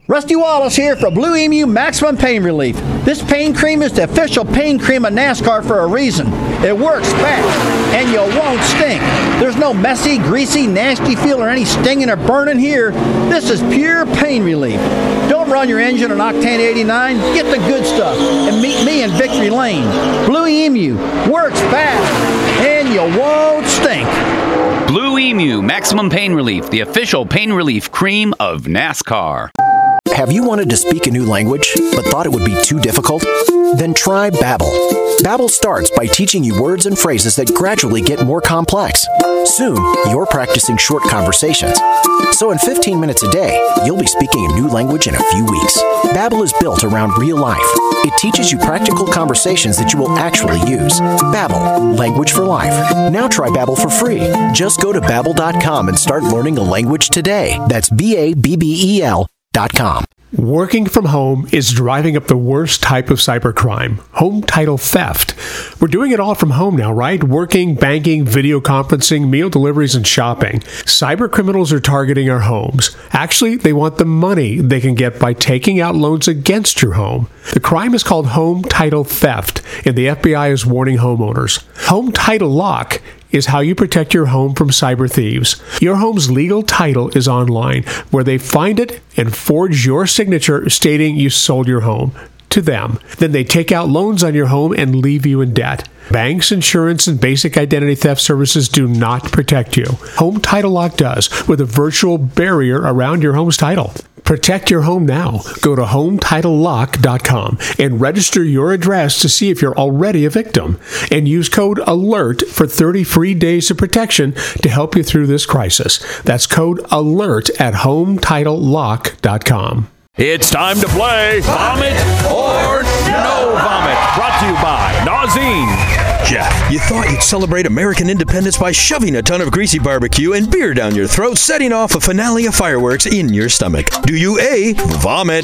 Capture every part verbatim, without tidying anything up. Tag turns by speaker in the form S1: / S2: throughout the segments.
S1: Rusty Wallace here for Blue Emu Maximum Pain Relief. This pain cream is the official pain cream of NASCAR for a reason. It works fast, and you won't stink. There's no messy, greasy, nasty feel or any stinging or burning here. This is pure pain relief. Don't run your engine on Octane eighty-nine. Get the good stuff and meet me in Victory Lane. Blue Emu works fast, and you won't stink.
S2: Blue Emu Maximum Pain Relief, the official pain relief cream of NASCAR.
S3: Have you wanted to speak a new language, but thought it would be too difficult? Then try Babbel. Babbel starts by teaching you words and phrases that gradually get more complex. Soon, you're practicing short conversations. So in fifteen minutes a day, you'll be speaking a new language in a few weeks. Babbel is built around real life. It teaches you practical conversations that you will actually use. Babbel, language for life. Now try Babbel for free. Just go to babbel dot com and start learning a language today. That's B A B B E L dot com.
S4: Working from home is driving up the worst type of cybercrime, home title theft. We're doing it all from home now, right? Working, banking, video conferencing, meal deliveries, and shopping. Cyber criminals are targeting our homes. Actually, they want the money they can get by taking out loans against your home. The crime is called home title theft, and the F B I is warning homeowners. Home Title Lock is how you protect your home from cyber thieves. Your home's legal title is online, where they find it and forge your signature stating you sold your home to them. Then they take out loans on your home and leave you in debt. Banks, insurance, and basic identity theft services do not protect you. Home Title Lock does, with a virtual barrier around your home's title. Protect your home now. Go to home title lock dot com and register your address to see if you're already a victim. And use code ALERT for thirty free days of protection to help you through this crisis. That's code ALERT at home title lock dot com.
S5: It's time to play Vomit or No Vomit. Brought to you by Nauzene.
S6: Jeff, you thought you'd celebrate American independence by shoving a ton of greasy barbecue and beer down your throat, setting off a finale of fireworks in your stomach. Do you A, vomit,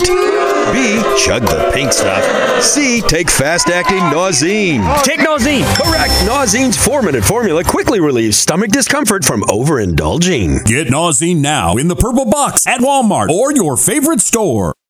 S6: B, chug the pink stuff, C, take fast-acting Nauzene?
S7: Take Nauzene!
S6: Correct! Nauzene's four-minute formula quickly relieves stomach discomfort from overindulging.
S8: Get Nauzene now in the purple box at Walmart or your favorite store.